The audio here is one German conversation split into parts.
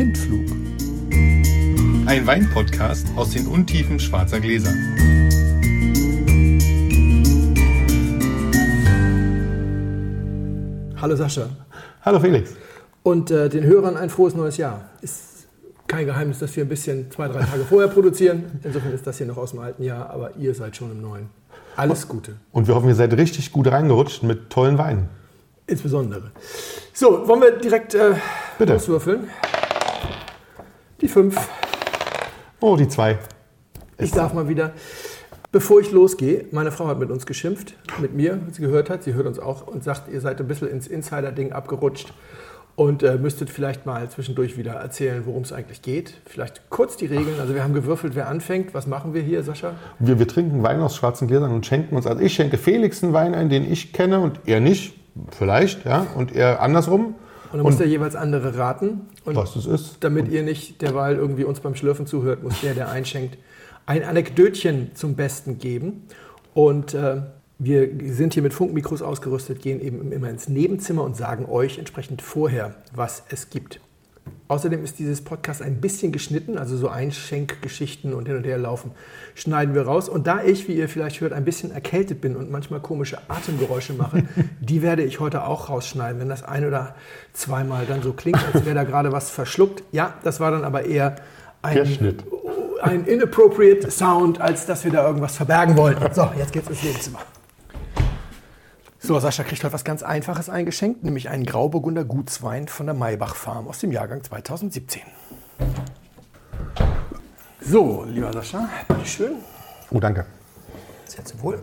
Blindflug. Ein Weinpodcast aus den Untiefen schwarzer Gläser. Hallo Sascha. Hallo Felix. Und den Hörern ein frohes neues Jahr. Ist kein Geheimnis, dass wir ein bisschen 2-3 Tage vorher produzieren. Insofern ist das hier noch aus dem alten Jahr, aber ihr seid schon im neuen. Alles Gute. Und wir hoffen, ihr seid richtig gut reingerutscht mit tollen Weinen. Insbesondere. So, wollen wir direkt auswürfeln? Die 5. Oh, die 2. Ich darf mal wieder. Bevor ich losgehe, meine Frau hat mit uns geschimpft, mit mir, als sie gehört hat. Sie hört uns auch und sagt, ihr seid ein bisschen ins Insider-Ding abgerutscht und müsstet vielleicht mal zwischendurch wieder erzählen, worum es eigentlich geht. Vielleicht kurz die Regeln. Also wir haben gewürfelt, wer anfängt. Was machen wir hier, Sascha? Wir trinken Wein aus schwarzen Gläsern und schenken uns. Also ich schenke Felix einen Wein ein, den ich kenne und er nicht. Vielleicht, ja. Und er andersrum. Und dann muss der jeweils andere raten. Und was es ist. Damit ihr nicht derweil irgendwie uns beim Schlürfen zuhört, muss der einschenkt, ein Anekdötchen zum Besten geben. Und wir sind hier mit Funkmikros ausgerüstet, gehen eben immer ins Nebenzimmer und sagen euch entsprechend vorher, was es gibt. Außerdem ist dieses Podcast ein bisschen geschnitten, also so Einschenkgeschichten und hin und her laufen, schneiden wir raus. Und da ich, wie ihr vielleicht hört, ein bisschen erkältet bin und manchmal komische Atemgeräusche mache, die werde ich heute auch rausschneiden, wenn das ein- oder zweimal dann so klingt, als wäre da gerade was verschluckt. Ja, das war dann aber eher ein inappropriate Sound, als dass wir da irgendwas verbergen wollten. So, jetzt geht's ins Nebenzimmer. So, Sascha kriegt heute was ganz Einfaches eingeschenkt, nämlich einen Grauburgunder Gutswein von der Maybach Farm aus dem Jahrgang 2017. So, lieber Sascha, bitteschön. Oh, danke. Sehr zum Wohl.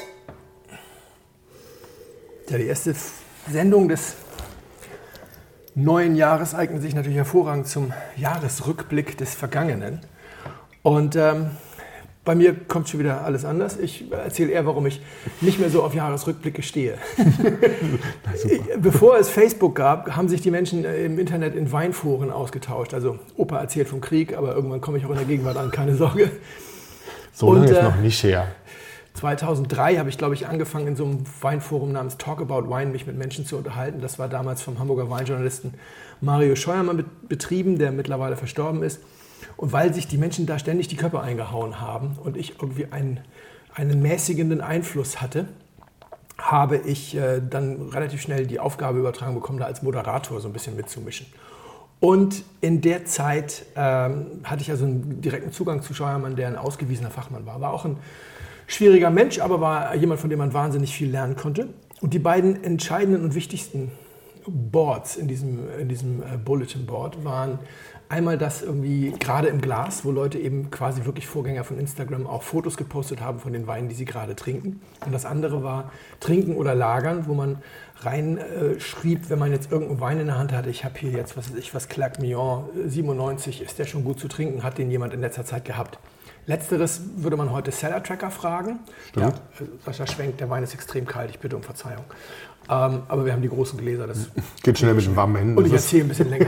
Ja, die erste Sendung des neuen Jahres eignet sich natürlich hervorragend zum Jahresrückblick des Vergangenen. Und bei mir kommt schon wieder alles anders. Ich erzähle eher, warum ich nicht mehr so auf Jahresrückblicke stehe. Bevor es Facebook gab, haben sich die Menschen im Internet in Weinforen ausgetauscht. Also Opa erzählt vom Krieg, aber irgendwann komme ich auch in der Gegenwart an, keine Sorge. So lange ist noch nicht her. 2003 habe ich, glaube ich, angefangen, in so einem Weinforum namens Talk About Wine mich mit Menschen zu unterhalten. Das war damals vom Hamburger Weinjournalisten Mario Scheuermann betrieben, der mittlerweile verstorben ist. Und weil sich die Menschen da ständig die Köpfe eingehauen haben und ich irgendwie einen mäßigenden Einfluss hatte, habe ich dann relativ schnell die Aufgabe übertragen bekommen, da als Moderator so ein bisschen mitzumischen. Und in der Zeit hatte ich also einen direkten Zugang zu Scheuermann, der ein ausgewiesener Fachmann war. War auch ein schwieriger Mensch, aber war jemand, von dem man wahnsinnig viel lernen konnte. Und die beiden entscheidenden und wichtigsten Boards in diesem Bulletin Board waren einmal das irgendwie gerade im Glas, wo Leute eben quasi wirklich Vorgänger von Instagram auch Fotos gepostet haben von den Weinen, die sie gerade trinken. Und das andere war Trinken oder Lagern, wo man reinschrieb, wenn man jetzt irgendeinen Wein in der Hand hatte, ich habe hier jetzt, was Clairc Millon 97, ist der schon gut zu trinken, hat den jemand in letzter Zeit gehabt. Letzteres würde man heute Cellar Tracker fragen. Stimmt. Ja, Sascha schwenkt, der Wein ist extrem kalt, ich bitte um Verzeihung. Aber wir haben die großen Gläser. Das geht schnell mit den warmen Händen. Und ich erzähle ein bisschen länger.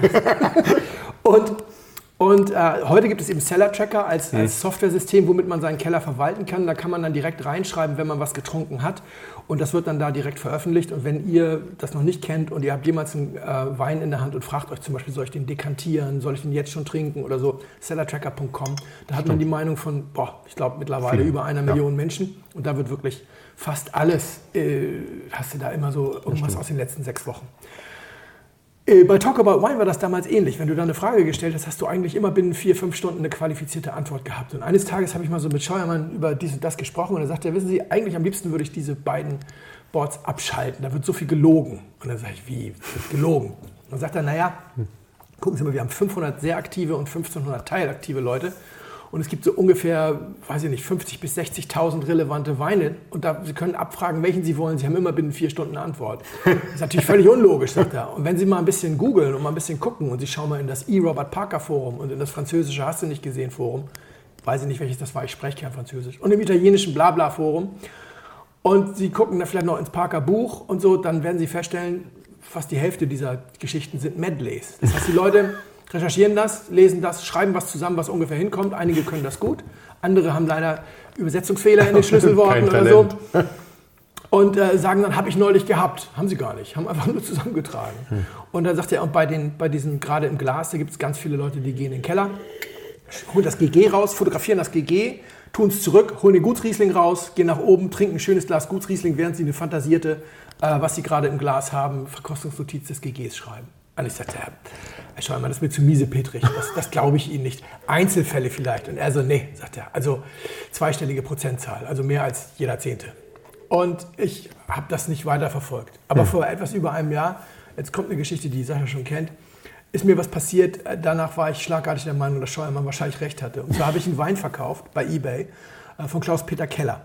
Und heute gibt es eben Cellar Tracker als Software-System, womit man seinen Keller verwalten kann. Da kann man dann direkt reinschreiben, wenn man was getrunken hat. Und das wird dann da direkt veröffentlicht. Und wenn ihr das noch nicht kennt und ihr habt jemals einen Wein in der Hand und fragt euch zum Beispiel, soll ich den dekantieren, soll ich den jetzt schon trinken oder so, cellartracker.com, da hat man die Meinung von, ich glaube mittlerweile über 1 Million Menschen. Und da wird wirklich fast alles, hast du da immer so irgendwas aus den letzten 6 Wochen. Bei Talk About Wine war das damals ähnlich. Wenn du da eine Frage gestellt hast, hast du eigentlich immer binnen 4-5 Stunden eine qualifizierte Antwort gehabt. Und eines Tages habe ich mal so mit Scheuermann über dies und das gesprochen und er sagte, wissen Sie, eigentlich am liebsten würde ich diese beiden Boards abschalten. Da wird so viel gelogen. Und dann sage ich, wie wird gelogen? Und dann sagt er, naja, gucken Sie mal, wir haben 500 sehr aktive und 1500 teilaktive Leute. Und es gibt so ungefähr, weiß ich nicht, 50.000 bis 60.000 relevante Weine. Und Sie können abfragen, welchen Sie wollen. Sie haben immer binnen 4 Stunden eine Antwort. Das ist natürlich völlig unlogisch, sagt er. Und wenn Sie mal ein bisschen googeln und mal ein bisschen gucken und Sie schauen mal in das Robert Parker Forum und in das französische Hast du nicht gesehen Forum, weiß ich nicht, welches das war, ich spreche kein Französisch, und im italienischen Blabla Forum und Sie gucken da vielleicht noch ins Parker Buch und so, dann werden Sie feststellen, fast die Hälfte dieser Geschichten sind Medleys. Das heißt, die Leute recherchieren das, lesen das, schreiben was zusammen, was ungefähr hinkommt. Einige können das gut, andere haben leider Übersetzungsfehler in den Schlüsselworten oder so. Und sagen dann, habe ich neulich gehabt. Haben sie gar nicht, haben einfach nur zusammengetragen. Und dann sagt er, und bei diesen, gerade im Glas, da gibt es ganz viele Leute, die gehen in den Keller, holen das GG raus, fotografieren das GG, tun es zurück, holen den Gutsriesling raus, gehen nach oben, trinken ein schönes Glas Gutsriesling, während sie eine fantasierte, was sie gerade im Glas haben, Verkostungsnotiz des GGs schreiben. Und ich sagte, Herr Scheuermann, das ist mir zu miesepetrig, das glaube ich Ihnen nicht. Einzelfälle vielleicht. Und er so, nee, sagt er, also zweistellige Prozentzahl, also mehr als jeder Zehnte. Und ich habe das nicht weiter verfolgt. Aber vor etwas über einem Jahr, jetzt kommt eine Geschichte, die Sascha schon kennt, ist mir was passiert. Danach war ich schlagartig der Meinung, dass Scheuermann wahrscheinlich recht hatte. Und zwar habe ich einen Wein verkauft bei eBay von Klaus-Peter Keller.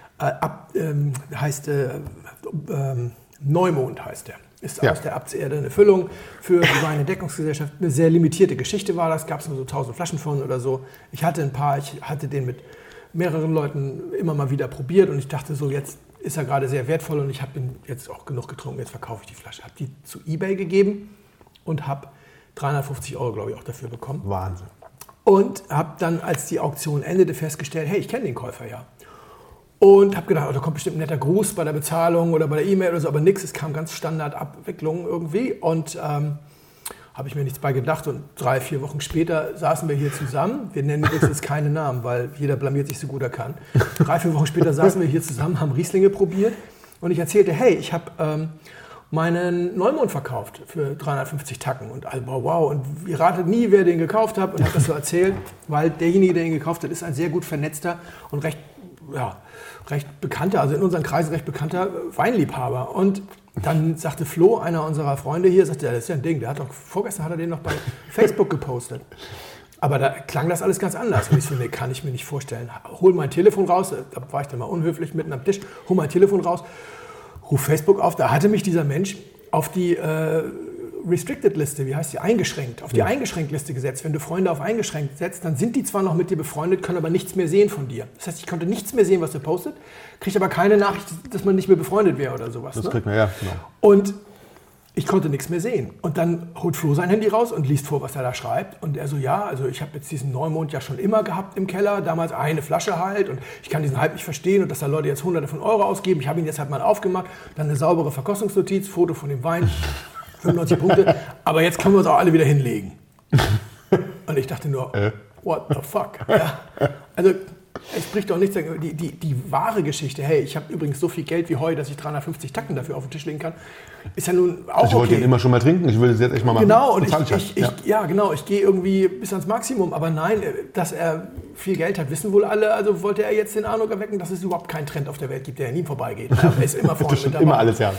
Neumond heißt der. Ist aus der Abtserde eine Füllung für die Weinentdeckungsgesellschaft. Eine sehr limitierte Geschichte war das. Gab es nur so 1000 Flaschen von oder so. Ich hatte ein paar. Ich hatte den mit mehreren Leuten immer mal wieder probiert. Und ich dachte so, jetzt ist er gerade sehr wertvoll. Und ich habe ihn jetzt auch genug getrunken. Jetzt verkaufe ich die Flasche. Habe die zu eBay gegeben und habe 350 €, glaube ich, auch dafür bekommen. Wahnsinn. Und habe dann, als die Auktion endete, festgestellt, hey, ich kenne den Käufer ja. Und habe gedacht, da kommt bestimmt ein netter Gruß bei der Bezahlung oder bei der E-Mail oder so, aber nichts. Es kam ganz Standardabwicklung irgendwie und habe ich mir nichts bei gedacht. Und 3-4 Wochen später saßen wir hier zusammen. Wir nennen übrigens jetzt keine Namen, weil jeder blamiert sich so gut er kann. 3-4 Wochen später saßen wir hier zusammen, haben Rieslinge probiert und ich erzählte, hey, ich habe meinen Neumond verkauft für 350 Tacken. Und alle, wow, und ihr ratet nie, wer den gekauft hat und habe das so erzählt, weil derjenige, der ihn gekauft hat, ist ein sehr gut vernetzter und recht bekannter, also in unseren Kreisen recht bekannter Weinliebhaber. Und dann sagte Flo, einer unserer Freunde hier, sagte, das ist ja ein Ding, vorgestern hat er den noch bei Facebook gepostet. Aber da klang das alles ganz anders. Und ich so, nee, kann ich mir nicht vorstellen. Hol mein Telefon raus, da war ich dann mal unhöflich mitten am Tisch, hol mein Telefon raus, ruf Facebook auf, da hatte mich dieser Mensch auf die Restricted-Liste, wie heißt die, eingeschränkt, auf die Eingeschränkt-Liste gesetzt. Wenn du Freunde auf eingeschränkt setzt, dann sind die zwar noch mit dir befreundet, können aber nichts mehr sehen von dir. Das heißt, ich konnte nichts mehr sehen, was du postet, kriege aber keine Nachricht, dass man nicht mehr befreundet wäre oder sowas. Das kriegt man, ja, genau. Und ich konnte nichts mehr sehen. Und dann holt Flo sein Handy raus und liest vor, was er da schreibt. Und er so, ja, also ich habe jetzt diesen Neumond ja schon immer gehabt im Keller, damals eine Flasche halt. Und ich kann diesen Hype nicht verstehen und dass da Leute jetzt Hunderte von Euro ausgeben. Ich habe ihn jetzt halt mal aufgemacht, dann eine saubere Verkostungsnotiz, Foto von dem Wein, 95 Punkte. Aber jetzt können wir uns auch alle wieder hinlegen. Und ich dachte nur, what the fuck? Ja. Also es spricht doch nichts dagegen. Die wahre Geschichte, hey, ich habe übrigens so viel Geld wie Heu, dass ich 350 Tacken dafür auf den Tisch legen kann, ist ja nun auch ich wollte den immer schon mal trinken, ich will es jetzt echt mal machen. Genau, und ich gehe irgendwie bis ans Maximum. Aber nein, dass er viel Geld hat, wissen wohl alle. Also wollte er jetzt den Eindruck erwecken, dass es überhaupt keinen Trend auf der Welt gibt, der nie vorbeigeht. Er ist immer vorne mit dabei. Immer alles, ja.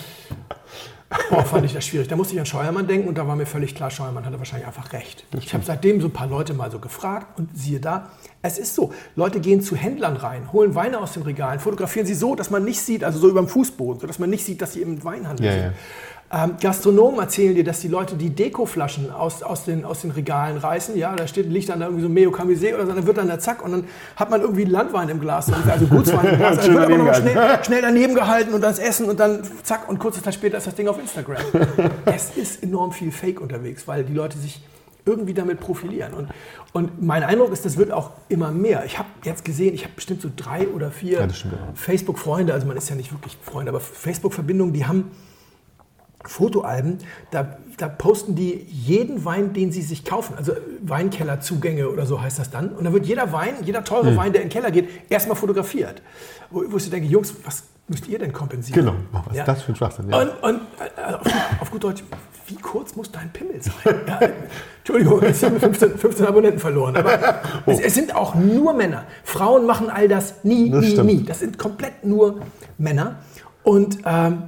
Fand ich das schwierig. Da musste ich an Scheuermann denken und da war mir völlig klar, Scheuermann hatte wahrscheinlich einfach recht. Ich habe seitdem so ein paar Leute mal so gefragt und siehe da, es ist so. Leute gehen zu Händlern rein, holen Weine aus den Regalen, fotografieren sie so, dass man nicht sieht, also so über dem Fußboden, so dass man nicht sieht, dass sie im Weinhandel sind. Gastronomen erzählen dir, dass die Leute die Dekoflaschen aus den Regalen reißen. Ja, liegt dann da irgendwie so ein Meo Camisé oder so, dann wird dann der Zack und dann hat man irgendwie Landwein im Glas, also Gutswein im Glas. Also wird aber noch schnell daneben gehalten und das Essen und dann zack und kurze Zeit später ist das Ding auf Instagram. Es ist enorm viel Fake unterwegs, weil die Leute sich irgendwie damit profilieren. Und mein Eindruck ist, das wird auch immer mehr. Ich habe jetzt gesehen, ich habe bestimmt so 3 oder 4 Facebook-Freunde, also man ist ja nicht wirklich Freunde, aber Facebook-Verbindungen, die haben Fotoalben, da posten die jeden Wein, den sie sich kaufen, also Weinkellerzugänge oder so heißt das dann. Und da wird jeder teure Wein, der in den Keller geht, erstmal fotografiert. Wo ich denke, Jungs, was müsst ihr denn kompensieren? Genau, was ist das für ein Schwachsinn? Ja. Und auf gut Deutsch, wie kurz muss dein Pimmel sein? Ja, Entschuldigung, jetzt haben wir 15 Abonnenten verloren. Aber es sind auch nur Männer. Frauen machen all das nie. Das sind komplett nur Männer. Und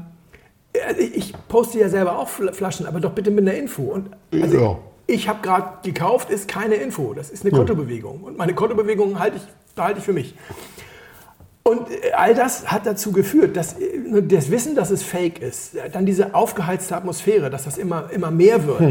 ich poste ja selber auch Flaschen, aber doch bitte mit einer Info. Und also ich habe gerade gekauft, ist keine Info. Das ist eine Kontobewegung. Und meine Kontobewegung behalte ich für mich. Und all das hat dazu geführt, dass das Wissen, dass es fake ist, dann diese aufgeheizte Atmosphäre, dass das immer mehr wird,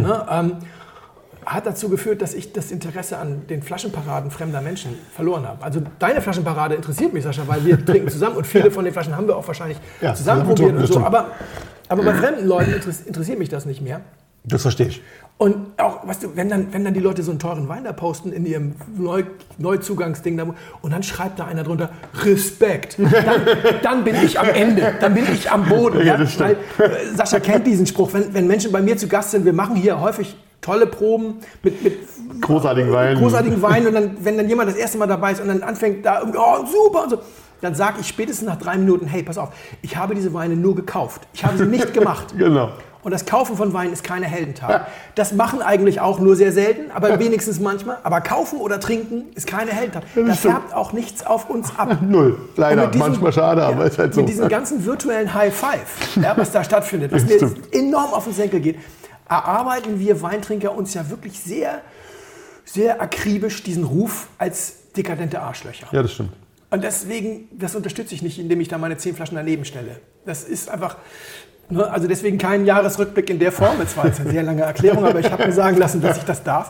hat dazu geführt, dass ich das Interesse an den Flaschenparaden fremder Menschen verloren habe. Also deine Flaschenparade interessiert mich, Sascha, weil wir trinken zusammen und viele von den Flaschen haben wir auch wahrscheinlich zusammen probiert und so. Aber bei fremden Leuten interessiert mich das nicht mehr. Das verstehe ich. Und auch, weißt du, wenn dann die Leute so einen teuren Wein da posten in ihrem Neuzugangsding da, und dann schreibt da einer drunter, Respekt. Dann bin ich am Ende, dann bin ich am Boden. Ja, das stimmt. Weil Sascha kennt diesen Spruch, wenn Menschen bei mir zu Gast sind, wir machen hier häufig tolle Proben mit großartigen Weinen. Und dann, wenn dann jemand das erste Mal dabei ist und dann anfängt da, oh, super und so, dann sage ich spätestens nach 3 Minuten, hey, pass auf, ich habe diese Weine nur gekauft. Ich habe sie nicht gemacht. Genau. Und das Kaufen von Wein ist keine Heldentat. Das machen eigentlich auch nur sehr selten, aber wenigstens manchmal. Aber kaufen oder trinken ist keine Heldentat. Das färbt auch nichts auf uns ab. Null. Leider. Manchmal schade, aber ist halt so. Mit diesem ganzen virtuellen High Five, was da stattfindet, was mir enorm auf den Senkel geht, erarbeiten wir Weintrinker uns ja wirklich sehr, sehr akribisch diesen Ruf als dekadente Arschlöcher. Ja, das stimmt. Und deswegen, das unterstütze ich nicht, indem ich da meine 10 Flaschen daneben stelle. Das ist einfach... Also deswegen kein Jahresrückblick in der Form. Es war jetzt eine sehr lange Erklärung, aber ich habe mir sagen lassen, dass ich das darf.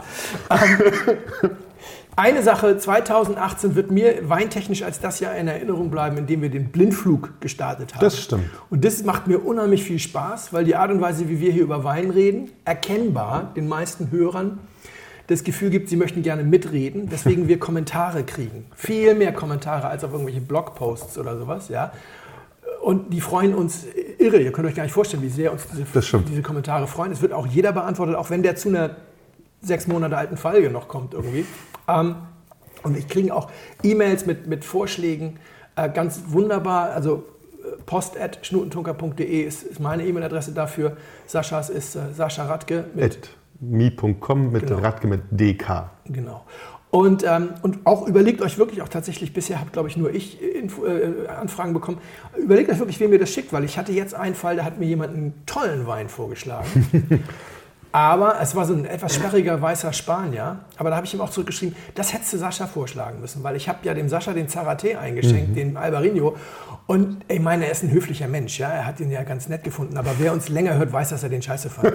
Eine Sache, 2018 wird mir weintechnisch als das Jahr in Erinnerung bleiben, in dem wir den Blindflug gestartet haben. Das stimmt. Und das macht mir unheimlich viel Spaß, weil die Art und Weise, wie wir hier über Wein reden, erkennbar den meisten Hörern das Gefühl gibt, sie möchten gerne mitreden, deswegen wir Kommentare kriegen. Viel mehr Kommentare als auf irgendwelche Blogposts oder sowas, ja. Und die freuen uns irre. Ihr könnt euch gar nicht vorstellen, wie sehr uns diese Kommentare freuen. Es wird auch jeder beantwortet, auch wenn der zu einer 6 Monate alten Folge noch kommt irgendwie. Und ich kriege auch E-Mails mit Vorschlägen, ganz wunderbar. Also post@schnutentunker.de ist meine E-Mail-Adresse dafür. Saschas ist Sascha Radke mit mi.com mit Radke mit DK. Genau. Und auch überlegt euch wirklich auch tatsächlich, bisher habe, glaube ich, nur ich Anfragen bekommen, überlegt euch wirklich, wem ihr das schickt, weil ich hatte jetzt einen Fall, da hat mir jemand einen tollen Wein vorgeschlagen. Aber es war so ein etwas sperriger weißer Spanier, aber da habe ich ihm auch zurückgeschrieben, das hättest du Sascha vorschlagen müssen, weil ich habe ja dem Sascha den Zaraté eingeschenkt, den Albarino. Und ich meine, er ist ein höflicher Mensch, ja, er hat ihn ja ganz nett gefunden, aber wer uns länger hört, weiß, dass er den Scheiße fand.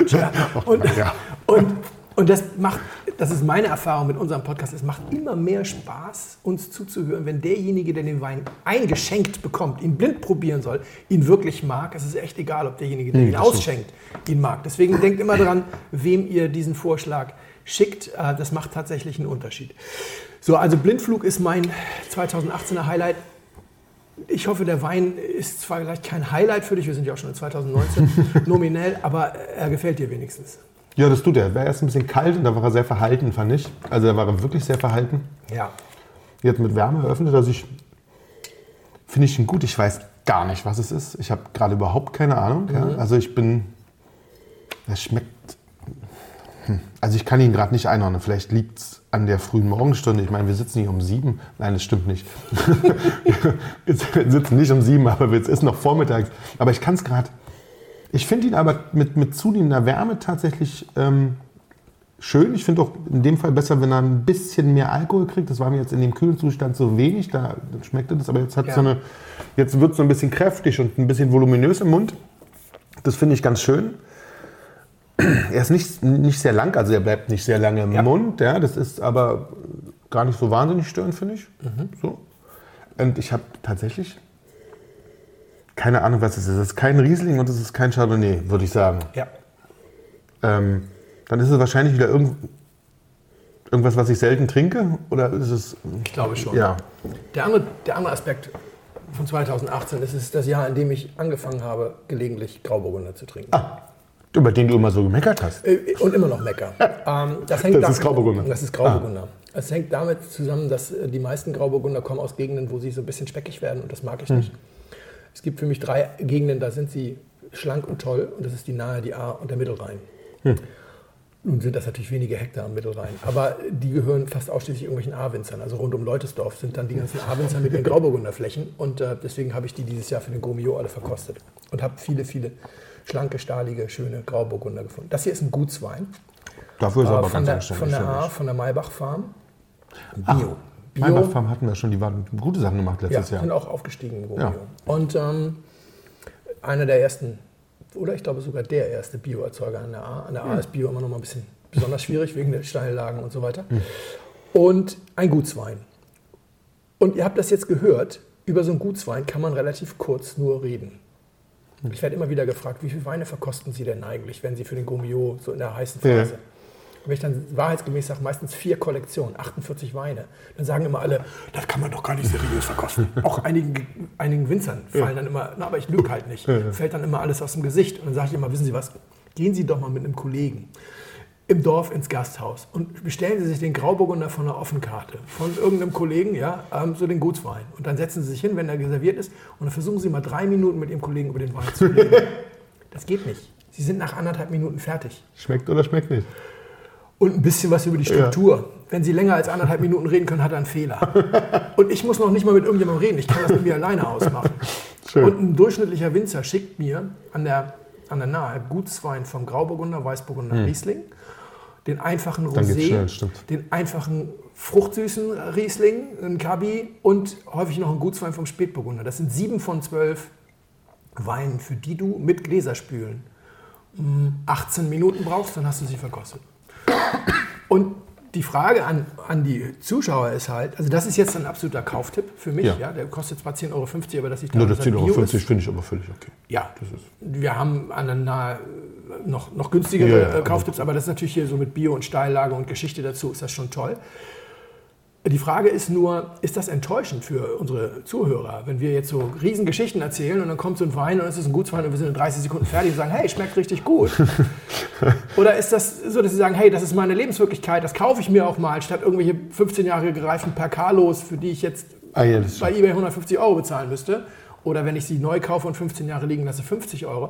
Und das ist meine Erfahrung mit unserem Podcast, es macht immer mehr Spaß, uns zuzuhören, wenn derjenige, der den Wein eingeschenkt bekommt, ihn blind probieren soll, ihn wirklich mag. Es ist echt egal, ob derjenige, der ihn ausschenkt, ihn mag. Deswegen denkt immer dran, wem ihr diesen Vorschlag schickt. Das macht tatsächlich einen Unterschied. So, also Blindflug ist mein 2018er Highlight. Ich hoffe, der Wein ist zwar vielleicht kein Highlight für dich, wir sind ja auch schon in 2019 nominell, aber er gefällt dir wenigstens. Ja, das tut er. Er war erst ein bisschen kalt und da war er sehr verhalten, fand ich. Also da war er wirklich sehr verhalten. Ja. Jetzt mit Wärme eröffnet, also finde ich ihn gut. Ich weiß gar nicht, was es ist. Ich habe gerade überhaupt keine Ahnung. Ja. Also es schmeckt, also ich kann ihn gerade nicht einordnen. Vielleicht liegt es an der frühen Morgenstunde. Ich meine, wir sitzen hier um 7. Nein, das stimmt nicht. Wir sitzen nicht um 7, aber es ist noch vormittags. Aber ich kann es gerade... Ich finde ihn aber mit zunehmender Wärme tatsächlich schön. Ich finde auch in dem Fall besser, wenn er ein bisschen mehr Alkohol kriegt. Das war mir jetzt in dem kühlen Zustand so wenig, da schmeckte das. Aber jetzt jetzt wird es so ein bisschen kräftig und ein bisschen voluminös im Mund. Das finde ich ganz schön. Er ist nicht sehr lang, also er bleibt nicht sehr lange im Mund. Ja, das ist aber gar nicht so wahnsinnig störend, finde ich. So. Und ich habe tatsächlich... keine Ahnung, was es ist. Es ist kein Riesling und es ist kein Chardonnay, würde ich sagen. Ja. Dann ist es wahrscheinlich wieder irgendwas, was ich selten trinke? Oder ist es... Ich glaube schon. Ja. Der andere Aspekt von 2018 ist es das Jahr, in dem ich angefangen habe, gelegentlich Grauburgunder zu trinken. Über den du immer so gemeckert hast. Und immer noch mecker. Das ist Grauburgunder. Das ist Grauburgunder. Es hängt damit zusammen, dass die meisten Grauburgunder kommen aus Gegenden, wo sie so ein bisschen speckig werden und das mag ich nicht. Es gibt für mich 3 Gegenden, da sind sie schlank und toll und das ist die Nahe, die Ahr und der Mittelrhein. Nun sind das natürlich wenige Hektar am Mittelrhein, aber die gehören fast ausschließlich irgendwelchen Ahrwinzern. Also rund um Leutesdorf sind dann die ganzen Ahrwinzer mit ihren Grauburgunderflächen und deswegen habe ich die dieses Jahr für den Gourmillot alle verkostet und habe viele, viele schlanke, stahlige, schöne Grauburgunder gefunden. Das hier ist ein Gutswein. Dafür ist er aber ganz anständig. Von der Ahr, von der Maybach Farm. Bio. Maybach Farm hatten wir schon, die waren gute Sachen gemacht letztes Jahr. Ja, sind auch aufgestiegen im Gourmillot. Ja. Und einer der ersten, oder ich glaube sogar der erste Bioerzeuger an der Ahr. An der Ahr ist Bio immer noch mal ein bisschen besonders schwierig, wegen der Steillagen und so weiter. Und ein Gutswein. Und ihr habt das jetzt gehört, über so einen Gutswein kann man relativ kurz nur reden. Ich werde immer wieder gefragt, wie viele Weine verkosten Sie denn eigentlich, wenn Sie für den Gourmillot so in der heißen Phase? Ja. Wenn ich dann wahrheitsgemäß sage, meistens 4 Kollektionen, 48 Weine, dann sagen immer alle, das kann man doch gar nicht seriös verkosten. Auch einigen Winzern fallen dann immer, aber ich lüge halt nicht, fällt dann immer alles aus dem Gesicht. Und dann sage ich immer, wissen Sie was, gehen Sie doch mal mit einem Kollegen im Dorf ins Gasthaus und bestellen Sie sich den Grauburgunder von einer Offenkarte von irgendeinem Kollegen, so den Gutswein. Und dann setzen Sie sich hin, wenn er serviert ist, und dann versuchen Sie mal 3 Minuten mit Ihrem Kollegen über den Wein zu reden. Das geht nicht. Sie sind nach 1,5 Minuten fertig. Schmeckt oder schmeckt nicht? Und ein bisschen was über die Struktur. Ja. Wenn Sie länger als 1,5 Minuten reden können, hat er einen Fehler. Und ich muss noch nicht mal mit irgendjemandem reden. Ich kann das mit mir alleine ausmachen. Schön. Und ein durchschnittlicher Winzer schickt mir an der Nahe Gutswein vom Grauburgunder, Weißburgunder, Riesling, den einfachen Rosé, den einfachen fruchtsüßen Riesling, einen Cabi und häufig noch einen Gutswein vom Spätburgunder. Das sind 7 von 12 Weinen, für die du mit Gläserspülen 18 Minuten brauchst, dann hast du sie verkostet. Und die Frage an die Zuschauer ist halt, also das ist jetzt ein absoluter Kauftipp für mich, der kostet zwar 10,50 €, aber das liegt daran, das 10,50 € finde ich aber völlig okay. Ja, wir haben an der Nahe noch günstigere Kauftipps, aber das ist natürlich hier so mit Bio und Steillage und Geschichte dazu, ist das schon toll. Die Frage ist nur, ist das enttäuschend für unsere Zuhörer, wenn wir jetzt so riesen Geschichten erzählen und dann kommt so ein Wein und es ist ein Gutswein und wir sind in 30 Sekunden fertig und sagen, hey, schmeckt richtig gut. Oder ist das so, dass sie sagen, hey, das ist meine Lebenswirklichkeit, das kaufe ich mir auch mal, statt irgendwelche 15 Jahre gereiften Percalos, für die ich jetzt bei eBay 150 € bezahlen müsste. Oder wenn ich sie neu kaufe und 15 Jahre liegen lasse, 50 €.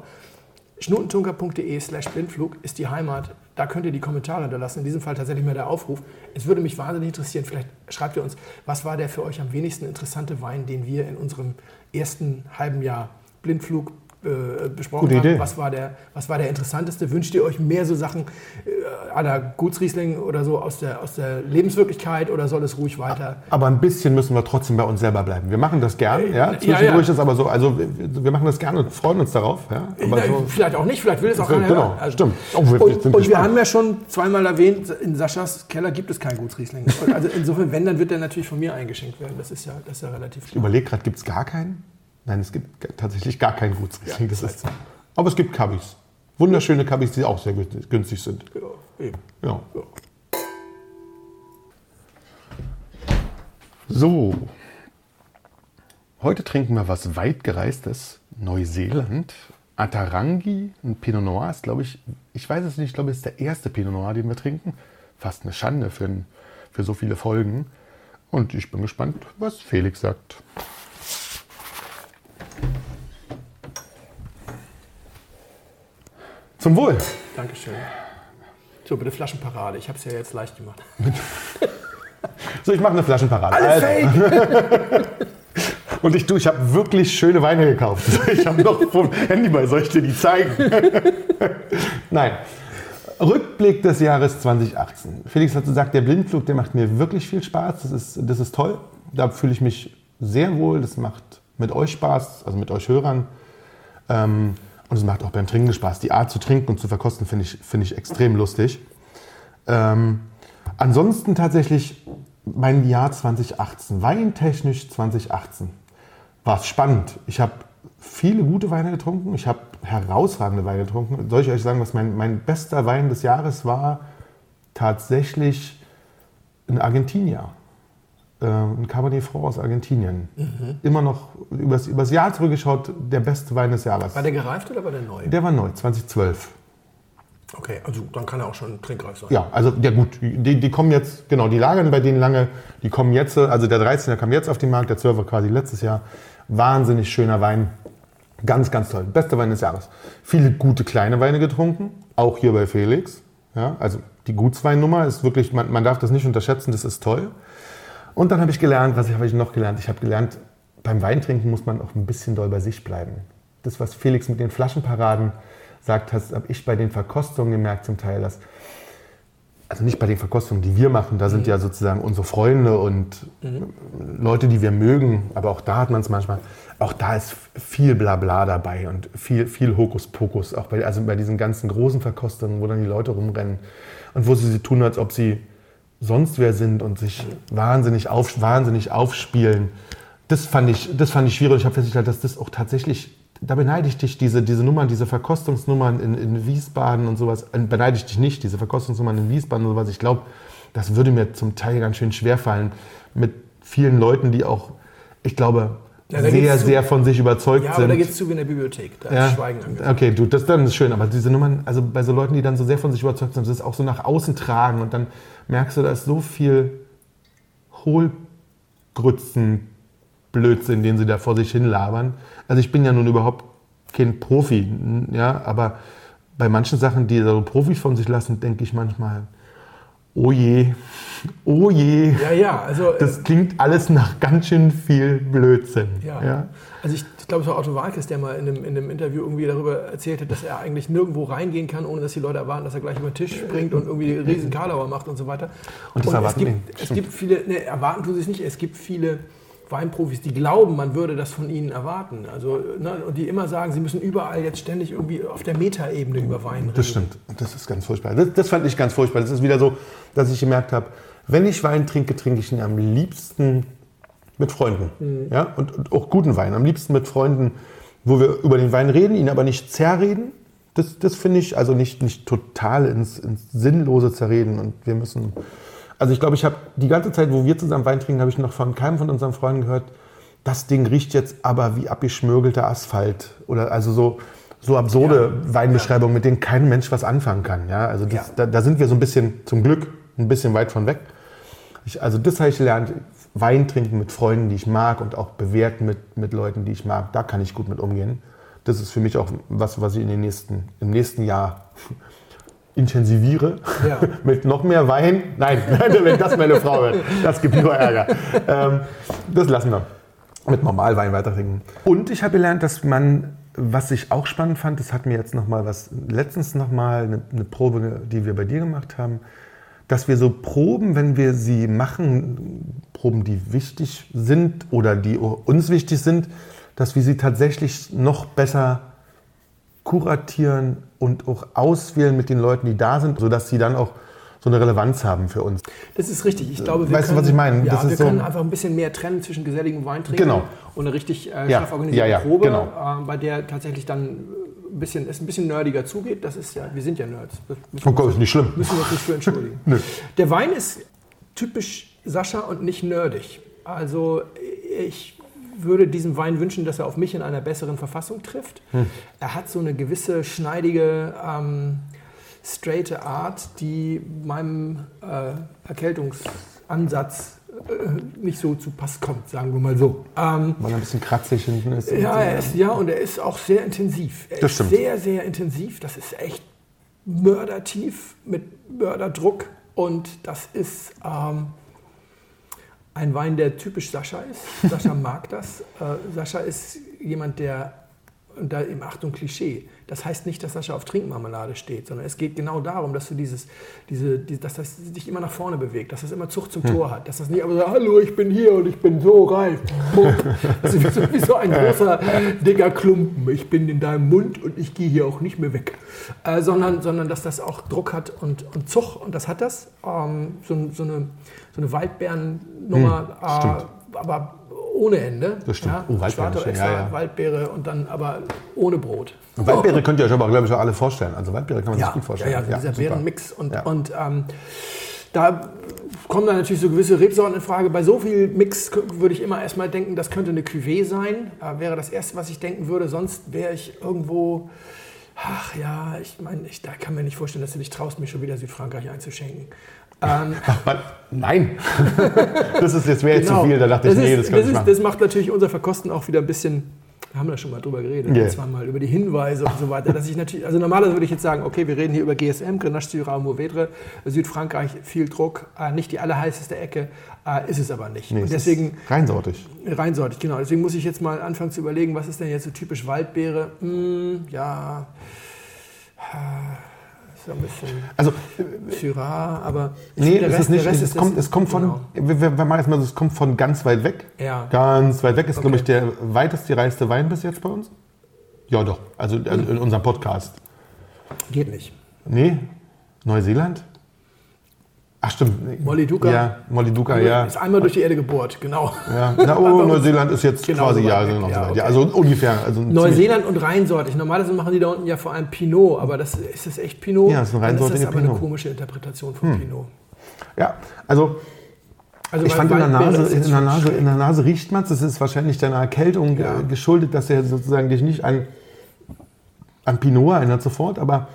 Schnutentunker.de/blindflug ist die Heimat. Da könnt ihr die Kommentare hinterlassen. In diesem Fall tatsächlich mal der Aufruf. Es würde mich wahnsinnig interessieren, vielleicht schreibt ihr uns, was war der für euch am wenigsten interessante Wein, den wir in unserem ersten halben Jahr Blindflug besprochen haben. Was war der interessanteste? Wünscht ihr euch mehr so Sachen à la Gutsriesling oder so aus der Lebenswirklichkeit, oder soll es ruhig weiter? Aber ein bisschen müssen wir trotzdem bei uns selber bleiben. Wir machen das gern, zwischendurch ist aber so, also wir machen das gern und freuen uns darauf. Ja? Aber vielleicht auch nicht, vielleicht will es auch keiner. Genau, stimmt. Und wir haben ja schon zweimal erwähnt, in Saschas Keller gibt es keinen Gutsriesling. Also insofern, wenn, dann wird der natürlich von mir eingeschenkt werden. Das ist ja relativ klar. Ich überlege gerade, gibt es gar keinen? Nein, es gibt tatsächlich gar keinen Gutsriesling. Aber es gibt Cabis. Wunderschöne Cabis, die auch sehr günstig sind. Ja, eben. Ja. So. Heute trinken wir was weitgereistes. Neuseeland. Atarangi, ein Pinot Noir ist, glaube ich weiß es nicht, ich glaube, es ist der erste Pinot Noir, den wir trinken. Fast eine Schande für so viele Folgen. Und ich bin gespannt, was Felix sagt. Zum Wohl. Dankeschön. So, bitte Flaschenparade. Ich habe es ja jetzt leicht gemacht. So, ich mache eine Flaschenparade. Alles fake! Und ich habe wirklich schöne Weine gekauft. Ich habe noch vom Handy bei, soll ich dir die zeigen? Nein. Rückblick des Jahres 2018. Felix hat gesagt, der Blindflug, der macht mir wirklich viel Spaß. Das ist toll. Da fühle ich mich sehr wohl. Das macht mit euch Spaß, also mit euch Hörern. Und es macht auch beim Trinken Spaß. Die Art zu trinken und zu verkosten finde ich extrem lustig. Ansonsten tatsächlich mein Jahr 2018, weintechnisch 2018, war es spannend. Ich habe viele gute Weine getrunken. Ich habe herausragende Weine getrunken. Soll ich euch sagen, was mein bester Wein des Jahres war? Tatsächlich ein Argentinier. Ein Cabernet Franc aus Argentinien. Immer noch übers Jahr zurückgeschaut, der beste Wein des Jahres. War der gereift oder war der neu? Der war neu, 2012. Okay, also dann kann er auch schon trinkreif sein. Ja, also ja gut, die kommen jetzt, genau, die lagern bei denen lange, die kommen jetzt, also der 13er kam jetzt auf den Markt, der 12er quasi letztes Jahr. Wahnsinnig schöner Wein, ganz, ganz toll. Bester Wein des Jahres. Viele gute kleine Weine getrunken, auch hier bei Felix. Ja, also die Gutsweinnummer ist wirklich, man darf das nicht unterschätzen, das ist toll. Und dann habe ich gelernt, habe ich noch gelernt? Ich habe gelernt, beim Weintrinken muss man auch ein bisschen doll bei sich bleiben. Das, was Felix mit den Flaschenparaden sagt, habe ich bei den Verkostungen gemerkt zum Teil, dass, also nicht bei den Verkostungen, die wir machen, da sind ja sozusagen unsere Freunde und Leute, die wir mögen, aber auch da hat man es manchmal, auch da ist viel Blabla dabei und viel Hokuspokus, auch bei diesen ganzen großen Verkostungen, wo dann die Leute rumrennen und wo sie tun, als ob sie sonst wer sind und sich wahnsinnig aufspielen. Das fand ich schwierig. Ich habe festgestellt, dass das auch tatsächlich da beneide ich dich, diese Nummern, diese Verkostungsnummern in Wiesbaden und sowas, beneide ich dich nicht, diese Verkostungsnummern in Wiesbaden und sowas. Ich glaube, das würde mir zum Teil ganz schön schwerfallen mit vielen Leuten, die auch, ich glaube, sehr von sich überzeugt sind. Ja, aber da geht es zu wie in der Bibliothek, da ist Schweigen angesagt. Okay, du, das dann ist schön, aber diese Nummern, also bei so Leuten, die dann so sehr von sich überzeugt sind, das ist auch so nach außen tragen und dann merkst du, da ist so viel Hohlgrützen, Blödsinn, den sie da vor sich hin labern. Also ich bin ja nun überhaupt kein Profi, ja, aber bei manchen Sachen, die so Profis von sich lassen, denke ich manchmal, oh je. Ja, also... Das klingt alles nach ganz schön viel Blödsinn. Ja. Also ich glaube, es war Otto Waalkes, der mal in einem Interview irgendwie darüber erzählt hat, dass er eigentlich nirgendwo reingehen kann, ohne dass die Leute erwarten, dass er gleich über den Tisch springt und irgendwie riesen Karlauer macht und so weiter. Und das erwarten es gibt viele, erwarten tun sie es nicht, es gibt viele Weinprofis, die glauben, man würde das von ihnen erwarten. Also, und die immer sagen, sie müssen überall jetzt ständig irgendwie auf der Metaebene über Wein reden. Das stimmt. Das ist ganz furchtbar. Das fand ich ganz furchtbar. Das ist wieder so, dass ich gemerkt habe, wenn ich Wein trinke, trinke ich ihn am liebsten mit Freunden. Ja? Und auch guten Wein. Am liebsten mit Freunden, wo wir über den Wein reden, ihn aber nicht zerreden. Das finde ich, also nicht total ins Sinnlose zerreden. Und wir müssen... Also ich glaube, ich habe die ganze Zeit, wo wir zusammen Wein trinken, habe ich noch von keinem von unseren Freunden gehört, das Ding riecht jetzt aber wie abgeschmörgelter Asphalt. Oder also so absurde Weinbeschreibungen, mit denen kein Mensch was anfangen kann. Ja? Also da sind wir so ein bisschen, zum Glück, ein bisschen weit von weg. Also das habe ich gelernt, Wein trinken mit Freunden, die ich mag und auch bewerten mit Leuten, die ich mag. Da kann ich gut mit umgehen. Das ist für mich auch was ich im nächsten Jahr intensiviere, mit noch mehr Wein. Nein, wenn das meine Frau wird, das gibt nur Ärger. Das lassen wir. Mit Normalwein weiter trinken. Und ich habe gelernt, dass man, was ich auch spannend fand, das hat mir jetzt letztens nochmal eine Probe, die wir bei dir gemacht haben, dass wir so Proben, wenn wir sie machen, Proben, die wichtig sind oder die uns wichtig sind, dass wir sie tatsächlich noch besser kuratieren und auch auswählen mit den Leuten, die da sind, sodass sie dann auch so eine Relevanz haben für uns. Das ist richtig. Ich glaube, weißt du, was ich meine? Ja, wir können einfach ein bisschen mehr trennen zwischen geselligem Weintrinken und eine richtig scharf organisierte Probe, bei der tatsächlich dann ein bisschen nerdiger zugeht. Das ist wir sind ja Nerds. Oh Gott, ist nicht schlimm. Müssen wir uns nicht für entschuldigen. Der Wein ist typisch Sascha und nicht nerdig. Also ich würde diesem Wein wünschen, dass er auf mich in einer besseren Verfassung trifft. Er hat so eine gewisse schneidige, straighte Art, die meinem Erkältungsansatz nicht so zu Pass kommt, sagen wir mal so. Weil er ein bisschen kratzig hinten ist. Und er ist auch sehr intensiv. Er ist sehr, sehr intensiv. Das ist echt mördertief mit Mörderdruck. Und das ist ein Wein, der typisch Sascha ist. Sascha mag das. Sascha ist jemand, der, und da eben Achtung Klischee, das heißt nicht, dass Sascha auf Trinkmarmelade steht, sondern es geht genau darum, dass du dass das dich immer nach vorne bewegt, dass das immer Zucht zum Tor hat, dass das nicht aber so, hallo, ich bin hier und ich bin so reif. Das ist wie so ein großer, dicker Klumpen. Ich bin in deinem Mund und ich gehe hier auch nicht mehr weg. Sondern dass das auch Druck hat und Zug, und das hat das. So eine Waldbeerennummer, aber ohne Ende. Das stimmt. Ja, Schwarze extra, Waldbeere und dann aber ohne Brot. Und Waldbeere könnt ihr euch aber, glaube ich, auch alle vorstellen. Also Waldbeere kann man sich gut vorstellen. Ja, dieser Beerenmix. Und da kommen dann natürlich so gewisse Rebsorten in Frage. Bei so viel Mix würde ich immer erstmal denken, das könnte eine Cuvée sein. Wäre das Erste, was ich denken würde. Sonst wäre ich irgendwo... Ach ja, ich meine, da kann mir nicht vorstellen, dass du dich traust, mir schon wieder Südfrankreich einzuschenken. Nein, das wäre jetzt zu viel. Da dachte ich, das kann ich machen. Das macht natürlich unser Verkosten auch wieder ein bisschen, wir haben da schon mal drüber geredet, zwar mal über die Hinweise und so weiter. Dass ich natürlich, also normalerweise würde ich jetzt sagen, okay, wir reden hier über GSM, Grenache Syrah Mourvèdre, Südfrankreich, viel Druck, nicht die allerheißeste Ecke, ist es aber nicht. Und deswegen reinsortig. Reinsortig, genau. Deswegen muss ich jetzt mal anfangen zu überlegen, was ist denn jetzt so typisch Waldbeere? So ein bisschen Syrah, aber es kommt von, wenn man jetzt mal so, es kommt von ganz weit weg. Ja. Ganz weit weg ist, glaube ich, der weitest gereiste Wein bis jetzt bei uns. Ja, doch. Also in unserem Podcast. Geht nicht. Nee? Neuseeland? Ach stimmt. Molly Duca. Ja, Molly Duca, ja. Ist einmal durch die Erde gebohrt, genau. Ja. Neuseeland ist jetzt genau quasi, so ja, weit sind weg. noch so weit. Okay. Ja, also ungefähr. Also Neuseeland und reinsortig. Normalerweise machen die da unten ja vor allem Pinot, aber ist das echt Pinot? Ja, das ist ein reinsortiger Pinot. Das ist aber Pinot. eine komische Interpretation von Pinot. Ja, also ich fand in der Nase riecht man es. Das ist wahrscheinlich deiner Erkältung geschuldet, dass er sozusagen dich nicht an Pinot erinnert sofort, aber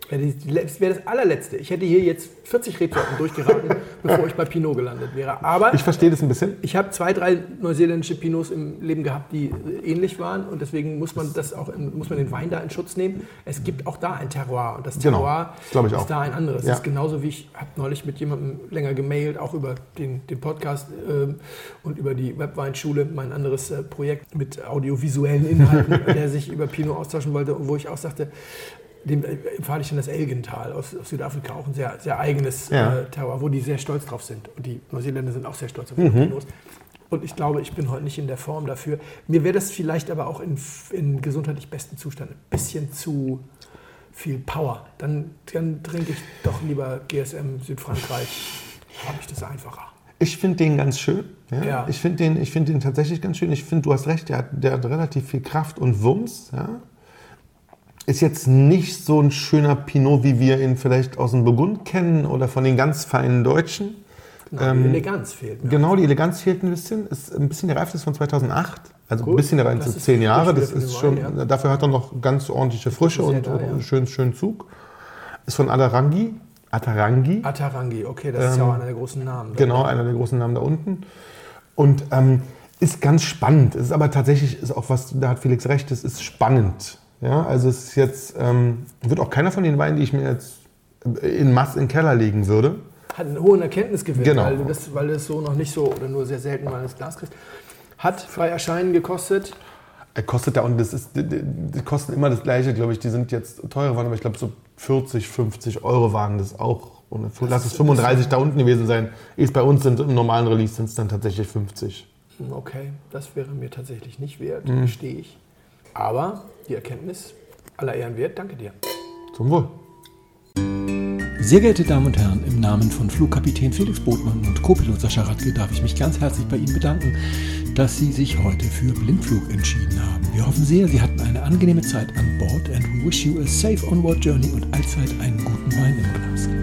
Das wäre das allerletzte. Ich hätte hier jetzt 40 Rebsorten durchgeraten, bevor ich bei Pinot gelandet wäre. Aber ich verstehe das ein bisschen. ich habe 2, 3 neuseeländische Pinots im Leben gehabt, die ähnlich waren. Und deswegen muss man den Wein da in Schutz nehmen. Es gibt auch da ein Terroir. Und das Terroir ist da ein anderes. Ja. Das ist genauso wie ich habe neulich mit jemandem länger gemailt, auch über den Podcast und über die Webweinschule, mein anderes Projekt mit audiovisuellen Inhalten, der sich über Pinot austauschen wollte. Und wo ich auch sagte, dem empfahle ich dann das Elgental aus Südafrika, auch ein sehr, sehr eigenes Terroir, wo die sehr stolz drauf sind. Und die Neuseeländer sind auch sehr stolz auf ihre Pinots. Und ich glaube, ich bin heute nicht in der Form dafür. Mir wäre das vielleicht aber auch in gesundheitlich bestem Zustand ein bisschen zu viel Power. Dann trinke ich doch lieber GSM Südfrankreich. Habe ich das einfacher. Ich finde den ganz schön. Ja? Ja. Ich finde den tatsächlich ganz schön. Ich finde, du hast recht, der hat relativ viel Kraft und Wumms. Ja? Ist jetzt nicht so ein schöner Pinot, wie wir ihn vielleicht aus dem Burgund kennen oder von den ganz feinen Deutschen. Genau, die Eleganz fehlt mir. Genau, die Eleganz fehlt ein bisschen. Ist ein bisschen gereift, ist von 2008. Also Gut. ein bisschen gereift, Das so ist 10 Jahre. frisch Das wieder für ist den schon, Wein, dafür hat er noch ganz ordentliche Frische und schönen Zug. Ist von Atarangi. Atarangi, okay, das ist ja auch einer der großen Namen. Genau, einer der großen Namen da unten. Und ist ganz spannend. Es ist aber tatsächlich, ist auch was, da hat Felix recht, es ist spannend. Ja, also es ist jetzt, wird auch keiner von den Weinen, die ich mir jetzt in Mass in den Keller legen würde. Hat einen hohen Erkenntnisgewinn, Genau. weil du das so noch nicht so oder nur sehr selten mal ins Glas kriegst. Hat frei erscheinen gekostet. Kostet da, und die kosten immer das Gleiche, glaube ich. Die sind jetzt teurer waren, aber ich glaube so 40, 50 Euro waren das auch. Und lass es 35 da unten gewesen sein. Bei uns sind im normalen Release sind es dann tatsächlich 50. Okay, das wäre mir tatsächlich nicht wert, stehe ich. Aber die Erkenntnis aller Ehren wert, danke dir. Zum Wohl. Sehr geehrte Damen und Herren, im Namen von Flugkapitän Felix Botmann und Co-Pilot Sascha Radke darf ich mich ganz herzlich bei Ihnen bedanken, dass Sie sich heute für Blindflug entschieden haben. Wir hoffen sehr, Sie hatten eine angenehme Zeit an Bord and we wish you a safe onward journey und allzeit einen guten Wein im Glas.